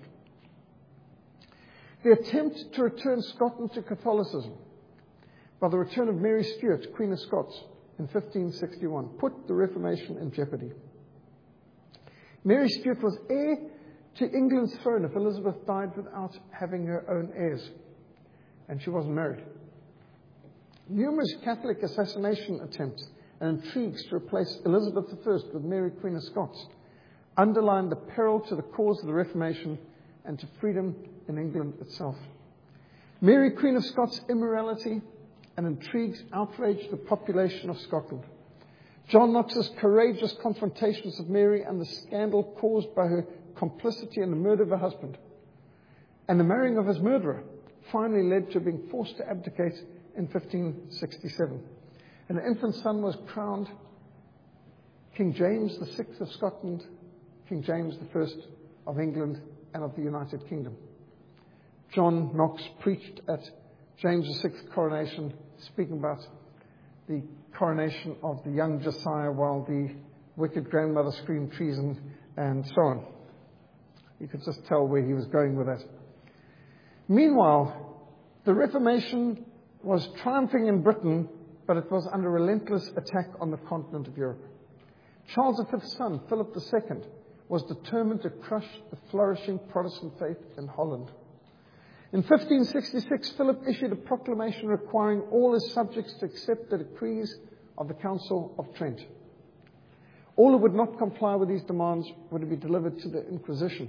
The attempt to return Scotland to Catholicism by the return of Mary Stuart, Queen of Scots, in 1561, put the Reformation in jeopardy. Mary Stuart was heir to England's throne if Elizabeth died without having her own heirs, and she wasn't married. Numerous Catholic assassination attempts and intrigues to replace Elizabeth I with Mary, Queen of Scots, underlined the peril to the cause of the Reformation and to freedom in England itself. Mary, Queen of Scots' immorality and intrigues outraged the population of Scotland. John Knox's courageous confrontations of Mary and the scandal caused by her complicity in the murder of her husband and the marrying of his murderer finally led to being forced to abdicate in 1567. And the infant son was crowned King James VI of Scotland, King James I of England and of the United Kingdom. John Knox preached at James VI's coronation, speaking about the coronation of the young Josiah while the wicked grandmother screamed treason and so on. You could just tell where he was going with that. Meanwhile, the Reformation was triumphing in Britain, but it was under relentless attack on the continent of Europe. Charles V's son, Philip II, was determined to crush the flourishing Protestant faith in Holland. In 1566, Philip issued a proclamation requiring all his subjects to accept the decrees of the Council of Trent. All who would not comply with these demands were to be delivered to the Inquisition.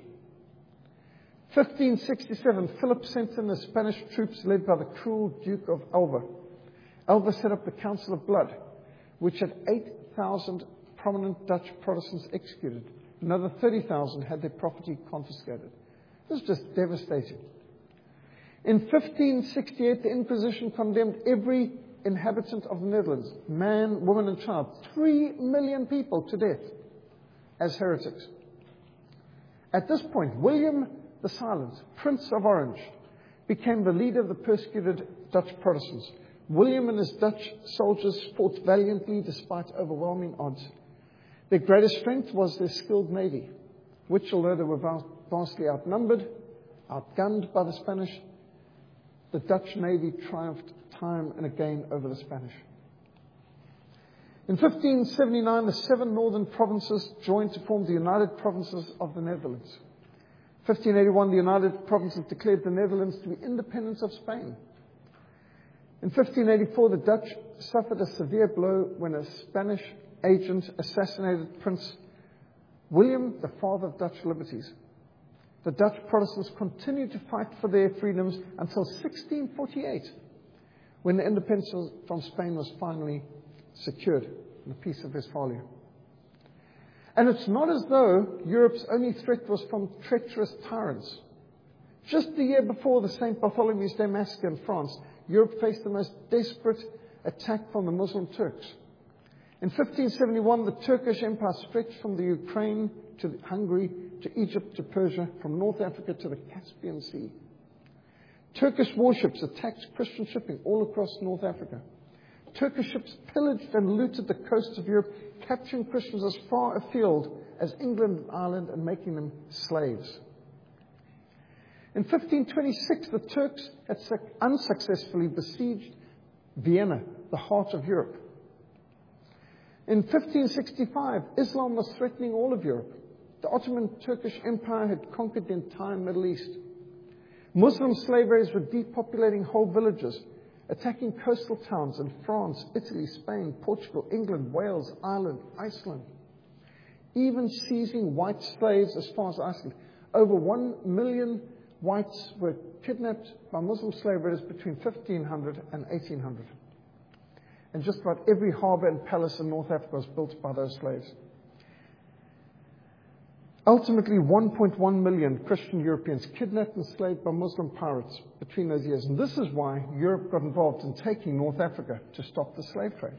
1567, Philip sent in the Spanish troops led by the cruel Duke of Alva. Alva set up the Council of Blood, which had 8,000 prominent Dutch Protestants executed. Another 30,000 had their property confiscated. This was just devastating. In 1568, the Inquisition condemned every inhabitant of the Netherlands, man, woman, and child, 3 million people to death as heretics. At this point, William the Silent, Prince of Orange, became the leader of the persecuted Dutch Protestants. William and his Dutch soldiers fought valiantly despite overwhelming odds. Their greatest strength was their skilled navy, which, although they were vastly outnumbered, outgunned by the Spanish, the Dutch navy triumphed time and again over the Spanish. In 1579, the 7 northern provinces joined to form the United Provinces of the Netherlands. 1581, the United Provinces declared the Netherlands to be independent of Spain. In 1584, the Dutch suffered a severe blow when a Spanish agent assassinated Prince William, the father of Dutch liberties. The Dutch Protestants continued to fight for their freedoms until 1648, when the independence from Spain was finally secured in the Peace of Westphalia. And it's not as though Europe's only threat was from treacherous tyrants. Just the year before the St. Bartholomew's Day massacre in France, Europe faced the most desperate attack from the Muslim Turks. In 1571, the Turkish Empire stretched from the Ukraine to Hungary to Egypt to Persia, from North Africa to the Caspian Sea. Turkish warships attacked Christian shipping all across North Africa. Turkish ships pillaged and looted the coasts of Europe, capturing Christians as far afield as England and Ireland and making them slaves. In 1526, the Turks had unsuccessfully besieged Vienna, the heart of Europe. In 1565, Islam was threatening all of Europe. The Ottoman Turkish Empire had conquered the entire Middle East. Muslim slave raiders were depopulating whole villages, attacking coastal towns in France, Italy, Spain, Portugal, England, Wales, Ireland, Iceland. Even seizing white slaves as far as Iceland. Over 1 million whites were kidnapped by Muslim slave raiders between 1500 and 1800. And just about every harbour and palace in North Africa was built by those slaves. Ultimately, 1.1 million Christian Europeans kidnapped and enslaved by Muslim pirates between those years. And this is why Europe got involved in taking North Africa to stop the slave trade.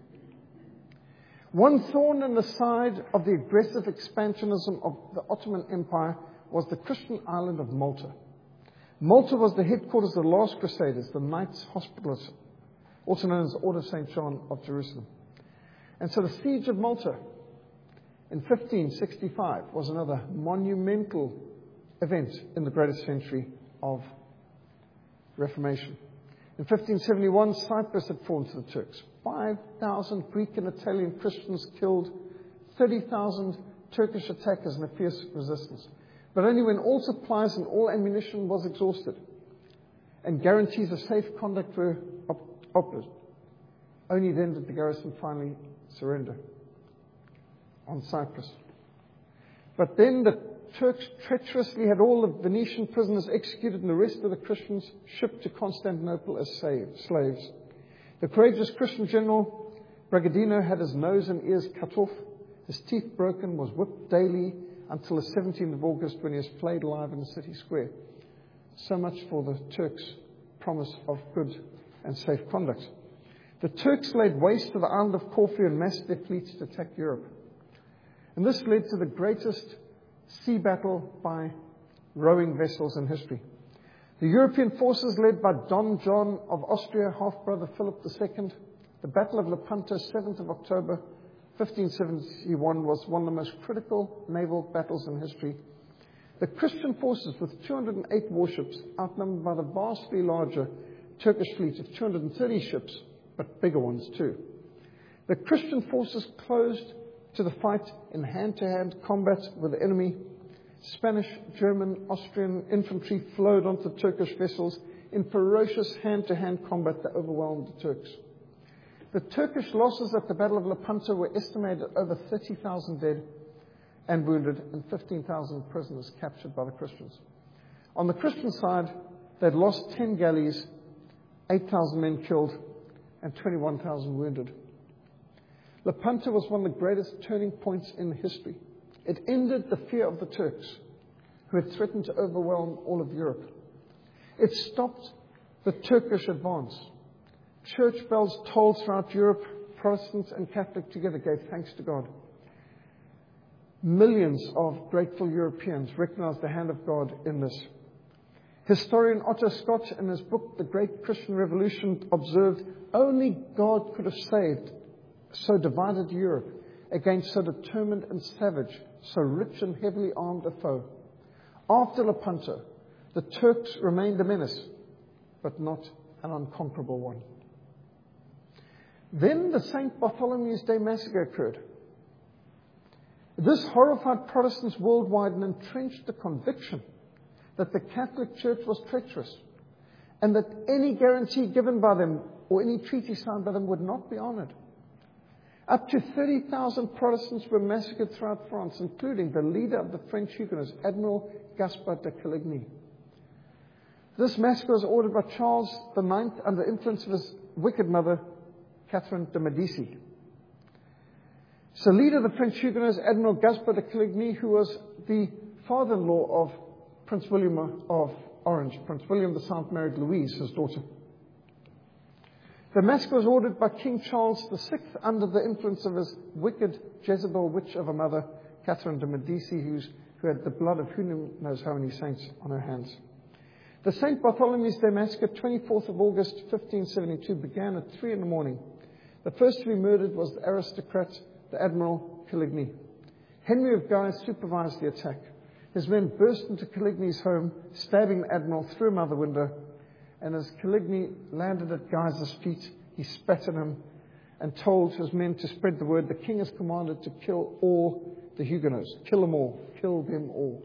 One thorn in the side of the aggressive expansionism of the Ottoman Empire was the Christian island of Malta. Malta was the headquarters of the last Crusaders, the Knights Hospitallers, also known as the Order of St. John of Jerusalem. And so the siege of Malta in 1565 was another monumental event in the greatest century of Reformation. In 1571, Cyprus had fallen to the Turks. 5,000 Greek and Italian Christians killed, 30,000 Turkish attackers in a fierce resistance. But only when all supplies and all ammunition was exhausted and guarantees of safe conduct were offered, only then did the garrison finally surrender on Cyprus. But then the Turks treacherously had all the Venetian prisoners executed and the rest of the Christians shipped to Constantinople as slaves. The courageous Christian general Bragadino had his nose and ears cut off, his teeth broken, was whipped daily until the 17th of August when he was flayed alive in the city square. So much for the Turks' promise of good and safe conduct. The Turks laid waste to the island of Corfu and massed their fleets to attack Europe. And this led to the greatest sea battle by rowing vessels in history. The European forces led by Don John of Austria, half-brother Philip II, the Battle of Lepanto, 7th of October, 1571, was one of the most critical naval battles in history. The Christian forces, with 208 warships, outnumbered by the vastly larger Turkish fleet of 230 ships, but bigger ones too. The Christian forces closed to the fight in hand-to-hand combat with the enemy. Spanish, German, Austrian infantry flowed onto Turkish vessels. In ferocious hand-to-hand combat that overwhelmed the Turks. The Turkish losses at the Battle of Lepanto were estimated at over 30,000 dead and wounded and 15,000 prisoners captured by the Christians. On the Christian side, they'd lost 10 galleys, 8,000 men killed, and 21,000 wounded. Lepanto was one of the greatest turning points in history. It ended the fear of the Turks, who had threatened to overwhelm all of Europe. It stopped the Turkish advance. church bells tolled throughout Europe. Protestants and Catholic together gave thanks to God. Millions of grateful Europeans recognized the hand of God in this. Historian Otto Scott, in his book, The Great Christian Revolution, observed, only God could have saved so divided Europe against so determined and savage, so rich and heavily armed a foe. After Lepanto, the Turks remained a menace, but not an unconquerable one. Then the St. Bartholomew's Day massacre occurred. This horrified Protestants worldwide and entrenched the conviction that the Catholic Church was treacherous and that any guarantee given by them or any treaty signed by them would not be honored. Up to 30,000 Protestants were massacred throughout France, including the leader of the French Huguenots, Admiral Gaspard de Coligny. This massacre was ordered by Charles IX under the influence of his wicked mother, Catherine de Medici. So, leader of the French Huguenots, Admiral Gaspard de Coligny, who was the father-in-law of Prince William of Orange. Prince William II married Louise, his daughter. The massacre was ordered by King Charles VI under the influence of his wicked Jezebel witch of a mother, Catherine de Medici, who had the blood of who knows how many saints on her hands. The St. Bartholomew's Day massacre, 24th of August, 1572, began at 3 a.m. The first to be murdered was the aristocrat, the Admiral Coligny. Henry of Guise supervised the attack. His men burst into Coligny's home, stabbing the Admiral through another window. And as Coligny landed at Guise's feet, he spat at him and told his men to spread the word. The king has commanded to kill all the Huguenots. Kill them all. Kill them all.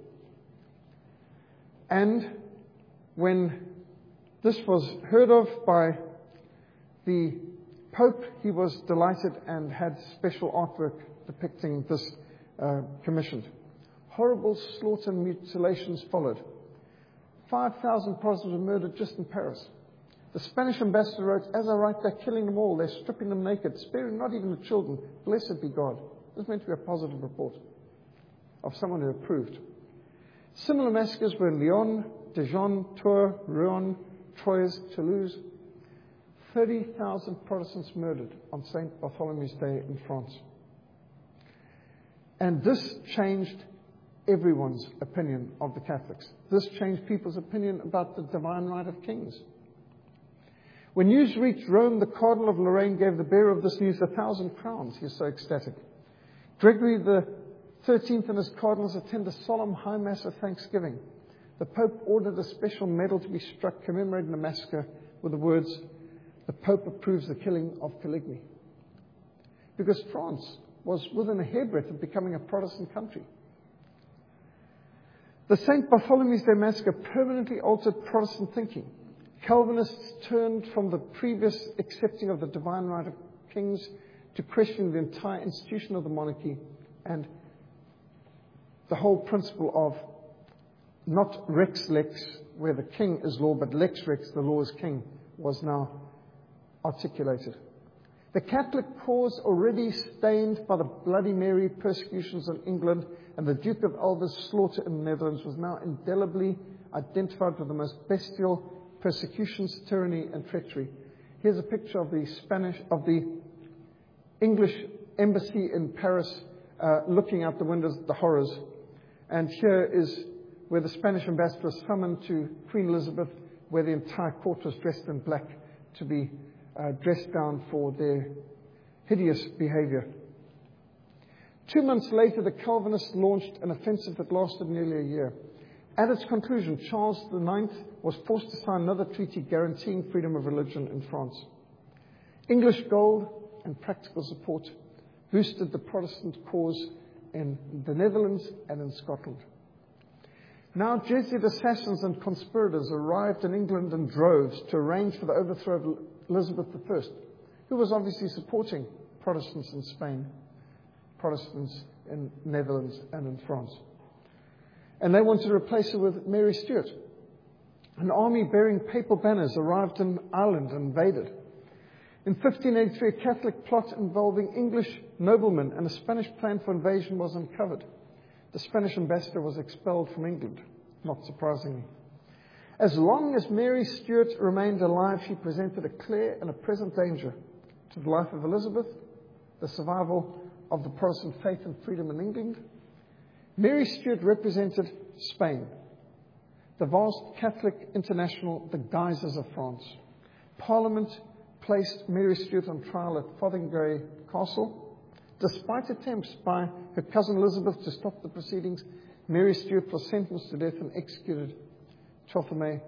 And when this was heard of by the Pope, he was delighted and had special artwork depicting this commissioned. Horrible slaughter and mutilations followed. 5,000 Protestants were murdered just in Paris. The Spanish ambassador wrote, as I write, they're killing them all. They're stripping them naked, sparing not even the children. Blessed be God. This is meant to be a positive report of someone who approved. Similar massacres were in Lyon, Dijon, Tours, Rouen, Troyes, Toulouse. 30,000 Protestants murdered on St. Bartholomew's Day in France. And this changed everyone's opinion of the Catholics. This changed people's opinion about the divine right of kings. When news reached Rome, the Cardinal of Lorraine gave the bearer of this news 1,000 crowns. He was so ecstatic. Gregory the 13th and his cardinals attended a solemn high mass of thanksgiving. The Pope ordered a special medal to be struck commemorating the massacre with the words, the Pope approves the killing of Coligny. Because France was within a hairbreadth of becoming a Protestant country. The St. Bartholomew's Day massacre permanently altered Protestant thinking. Calvinists turned from the previous accepting of the divine right of kings to questioning the entire institution of the monarchy and the whole principle of not rex lex, where the king is law, but lex rex, the law is king, was now articulated. The Catholic cause, already stained by the Bloody Mary persecutions in England and the Duke of Alva's slaughter in the Netherlands, was now indelibly identified with the most bestial persecutions, tyranny, and treachery. Here's a picture of the English embassy in Paris, looking out the windows at the horrors. And here is where the Spanish ambassador was summoned to Queen Elizabeth, where the entire court was dressed in black to be dressed down for their hideous behavior. 2 months later, the Calvinists launched an offensive that lasted nearly a year. At its conclusion, Charles IX was forced to sign another treaty guaranteeing freedom of religion in France. English gold and practical support boosted the Protestant cause in the Netherlands and in Scotland. Now Jesuit assassins and conspirators arrived in England in droves to arrange for the overthrow of Elizabeth I, who was obviously supporting Protestants in Spain, Protestants in Netherlands and in France. And they wanted to replace her with Mary Stuart. An army bearing papal banners arrived in Ireland and invaded. In 1583, a Catholic plot involving English noblemen and a Spanish plan for invasion was uncovered. The Spanish ambassador was expelled from England, not surprisingly. As long as Mary Stuart remained alive, she presented a clear and a present danger to the life of Elizabeth, the survival of the Protestant faith and freedom in England. Mary Stuart represented Spain, the vast Catholic international, the Guises of France. Parliament placed Mary Stuart on trial at Fotheringay Castle. Despite attempts by her cousin Elizabeth to stop the proceedings, Mary Stuart was sentenced to death and executed 12th of May,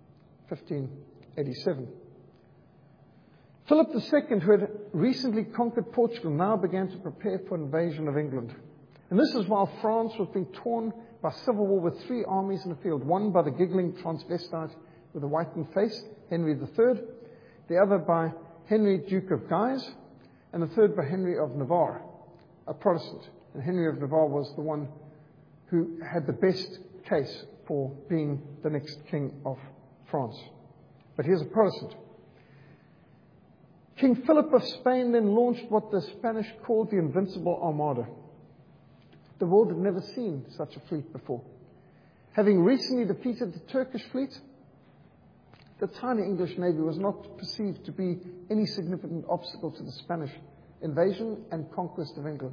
1587. Philip II, who had recently conquered Portugal, now began to prepare for invasion of England. And this is while France was being torn by civil war with three armies in the field, one by the giggling transvestite with a whitened face, Henry III, the other by Henry, Duke of Guise, and the third by Henry of Navarre, a Protestant. And Henry of Navarre was the one who had the best case for being the next king of France. But here's a Protestant. King Philip of Spain then launched what the Spanish called the Invincible Armada. The world had never seen such a fleet before. Having recently defeated the Turkish fleet, the tiny English navy was not perceived to be any significant obstacle to the Spanish invasion and conquest of England.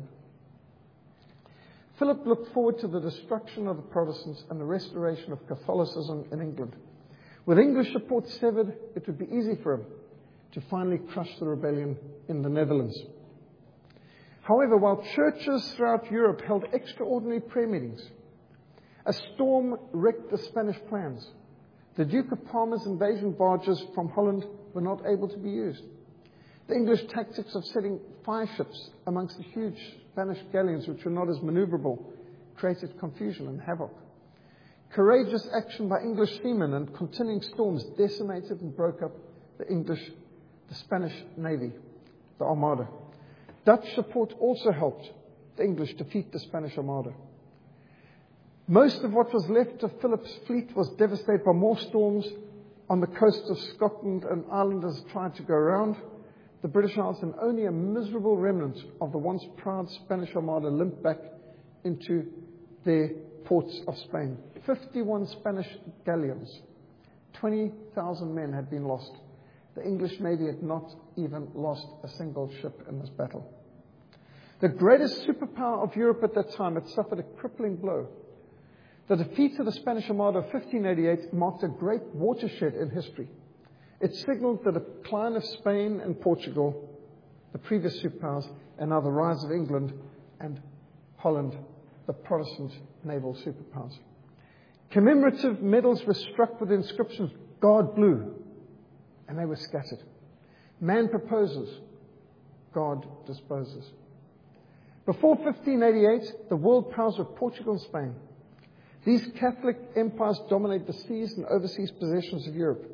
Philip looked forward to the destruction of the Protestants and the restoration of Catholicism in England. With English support severed, it would be easy for him to finally crush the rebellion in the Netherlands. However, while churches throughout Europe held extraordinary prayer meetings, a storm wrecked the Spanish plans. The Duke of Parma's invasion barges from Holland were not able to be used. The English tactics of setting fire ships amongst the huge Spanish galleons, which were not as maneuverable, created confusion and havoc. Courageous action by English seamen and continuing storms decimated and broke up the Spanish navy, the Armada. Dutch support also helped the English defeat the Spanish Armada. Most of what was left of Philip's fleet was devastated by more storms on the coasts of Scotland, and islanders tried to go around the British Isles, and only a miserable remnant of the once proud Spanish Armada limped back into their ports of Spain. 51 Spanish galleons, 20,000 men had been lost. The English Navy had not even lost a single ship in this battle. The greatest superpower of Europe at that time had suffered a crippling blow. The defeat of the Spanish Armada of 1588 marked a great watershed in history. It signaled the decline of Spain and Portugal, the previous superpowers, and now the rise of England and Holland, the Protestant naval superpowers. Commemorative medals were struck with the inscriptions, God blew, and they were scattered. Man proposes, God disposes. Before 1588, the world powers were Portugal and Spain. These Catholic empires dominated the seas and overseas possessions of Europe.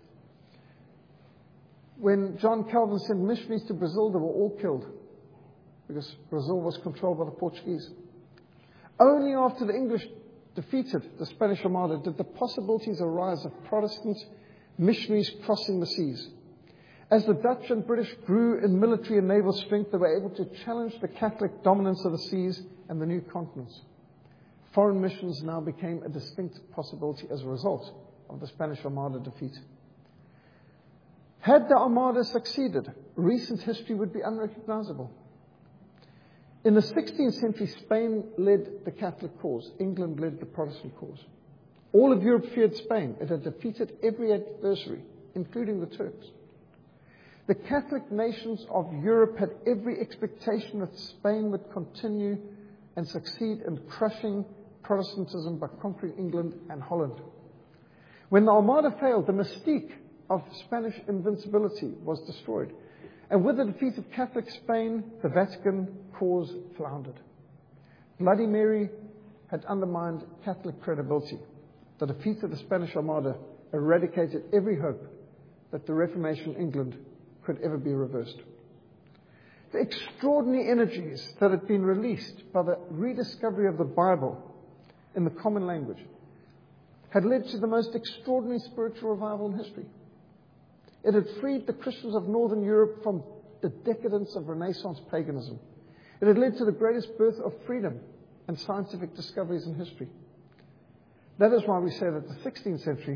When John Calvin sent missionaries to Brazil, they were all killed because Brazil was controlled by the Portuguese. Only after the English defeated the Spanish Armada did the possibilities arise of Protestant missionaries crossing the seas. As the Dutch and British grew in military and naval strength, they were able to challenge the Catholic dominance of the seas and the new continents. Foreign missions now became a distinct possibility as a result of the Spanish Armada defeat. Had the Armada succeeded, recent history would be unrecognizable. In the 16th century, Spain led the Catholic cause. England led the Protestant cause. All of Europe feared Spain. It had defeated every adversary, including the Turks. The Catholic nations of Europe had every expectation that Spain would continue and succeed in crushing Protestantism by conquering England and Holland. When the Armada failed, the mystique of Spanish invincibility was destroyed. And with the defeat of Catholic Spain, the Vatican cause floundered. Bloody Mary had undermined Catholic credibility. The defeat of the Spanish Armada eradicated every hope that the Reformation England could ever be reversed. The extraordinary energies that had been released by the rediscovery of the Bible in the common language had led to the most extraordinary spiritual revival in history. It had freed the Christians of Northern Europe from the decadence of Renaissance paganism. It had led to the greatest birth of freedom and scientific discoveries in history. That is why we say that the 16th century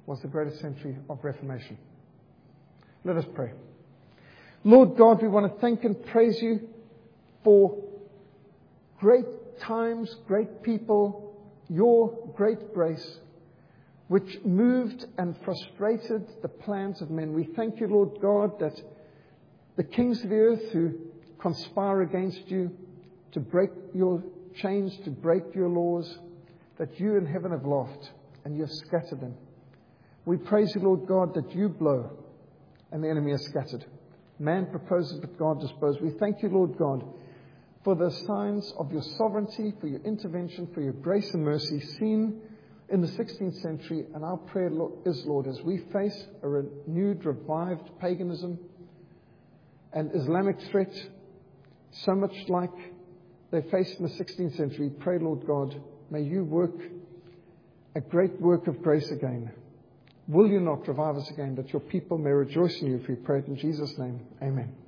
was the greatest century of Reformation. Let us pray. Lord God, we want to thank and praise you for great times, great people, your great grace, which moved and frustrated the plans of men. We thank you, Lord God, that the kings of the earth who conspire against you to break your chains, to break your laws, that you in heaven have laughed and you have scattered them. We praise you, Lord God, that you blow and the enemy is scattered. Man proposes, but God disposes. We thank you, Lord God, for the signs of your sovereignty, for your intervention, for your grace and mercy seen in the 16th century. And our prayer is, Lord, as we face a renewed, revived paganism and Islamic threat, so much like they faced in the 16th century, pray, Lord God, may you work a great work of grace again. Will you not revive us again, that your people may rejoice in you, if we pray it in Jesus' name. Amen.